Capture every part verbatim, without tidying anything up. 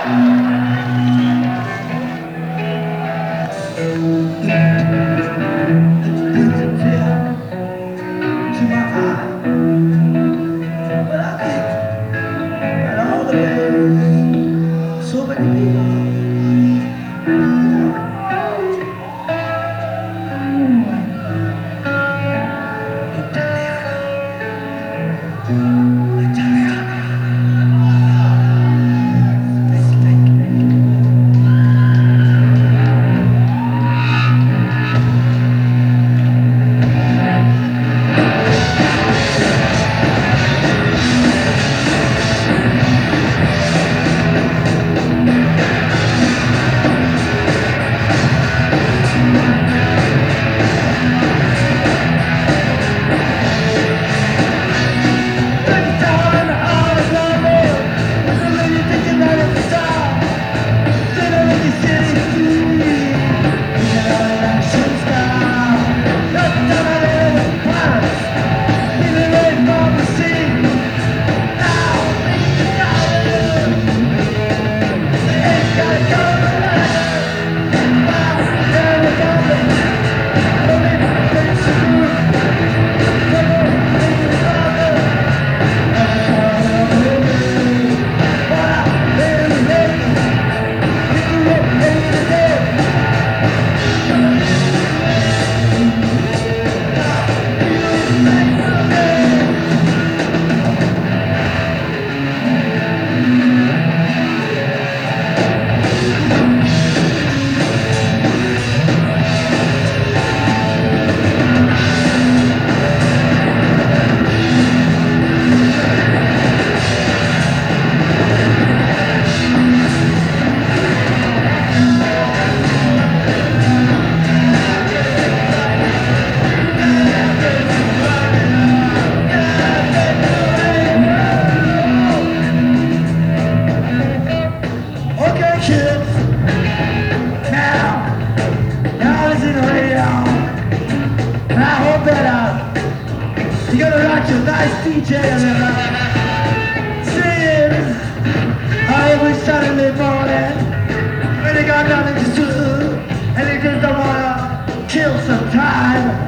So many kids, now, now listen to the radio, and I hope that uh, you're gonna watch a nice D J and uh, sing every Saturday morning when they got nothing to do and they just don't wanna kill some time.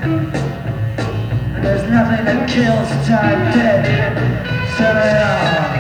There's nothing that kills time dead. So, uh,